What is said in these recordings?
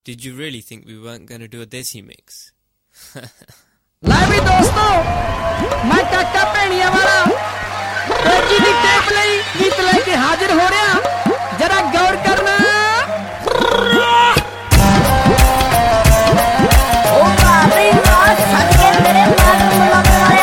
Did you really think we weren't going to do a Desi mix? ਲੈ ਵੀ ਦੋਸਤੋ, ਮੈਂ ਕਾਕਾ ਭੈਣੀਆਂ ਵਾਲਾ ਜੀ ਦੀ ਟੇਪ ਲਈ ਗੀਤ ਲੈ ਕੇ ਹਾਜ਼ਰ ਹੋ ਰਿਹਾ, ਜਰਾ ਗੌਰ ਕਰਨਾ। ਉਹ ਬਾਬੀ ਵਾਹ ਸੱਜੇ ਮੇਰੇ ਮਨ ਨੂੰ ਲੱਗ ਰਿਹਾ।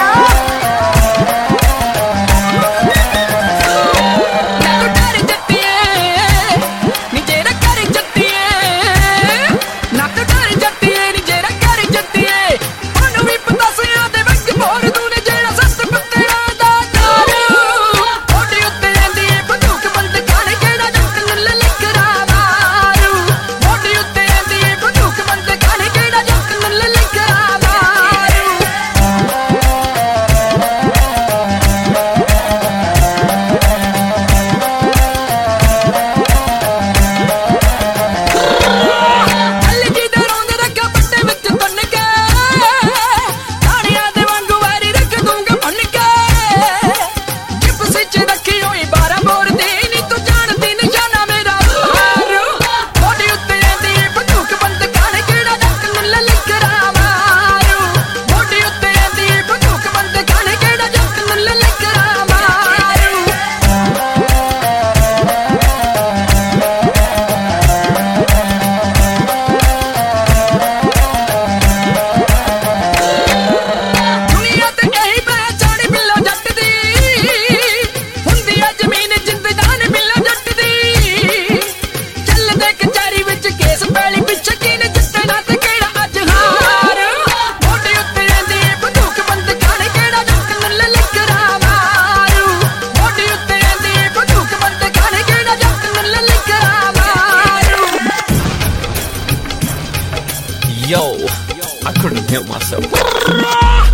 Yo, I couldn't help myself.